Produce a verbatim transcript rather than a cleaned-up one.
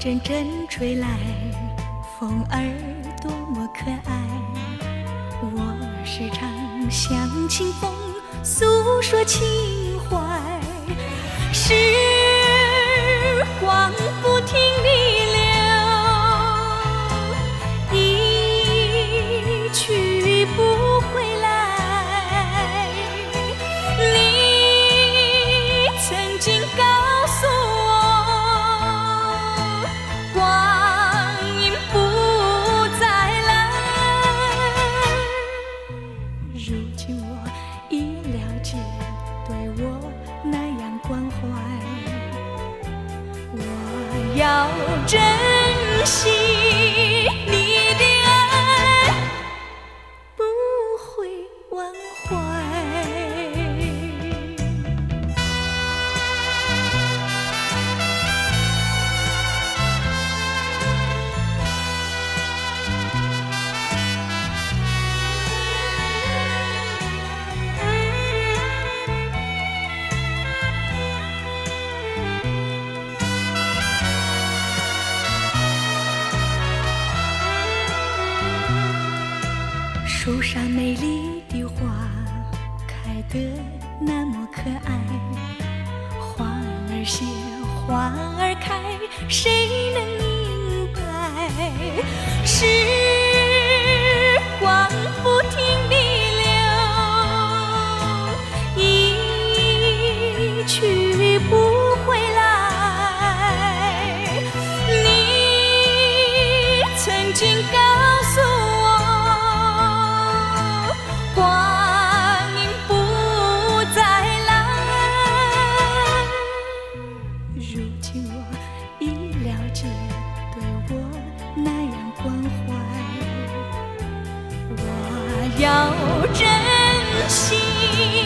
阵阵吹来，风儿多么可爱。我时常向清风诉说情怀，时光不停地流，一去不回来。你曾经告诉我，光阴不再来。如今我已了解，对我那样关怀，我要珍惜你的爱，不会忘怀。树上美丽的花开得那么可爱，花儿谢，花儿开，谁能明白？时光不停地流，一去不回来。你曾经告诉我，光阴不再来。如今我已了解，对我那样关怀，我要珍惜